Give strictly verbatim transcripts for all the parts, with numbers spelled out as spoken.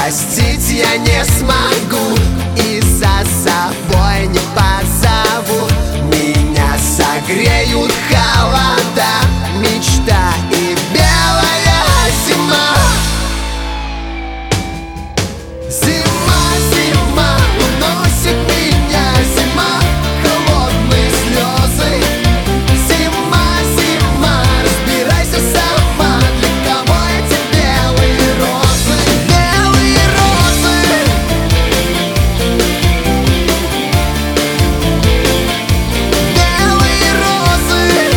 простить я не смогу, и за собой не позову. Меня согреют холода, мечта и белая зима. Зима, зима, уносит меня зима, холодные слезы. Зима, зима, разбирайся сама, для кого эти белые розы? Белые розы. Белые розы.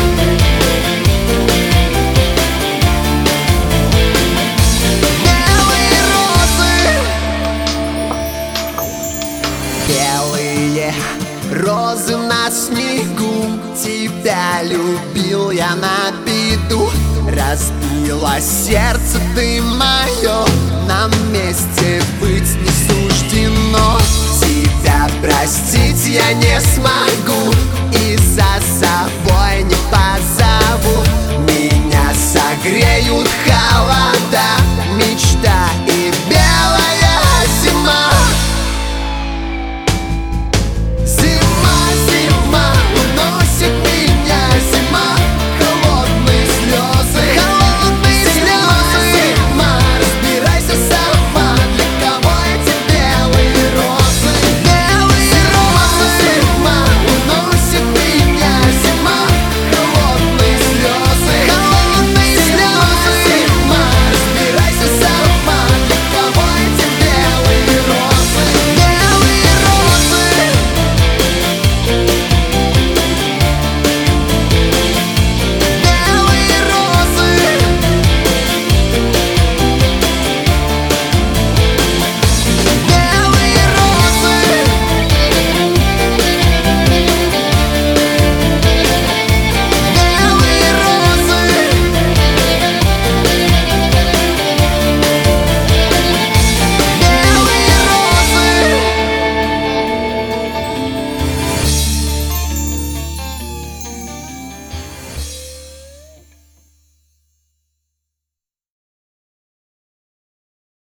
Белые розы. Белые розы на снегу, тебя любил я на беду. Разбило сердце ты мое, нам вместе быть не суждено. Тебя простить я не смогу,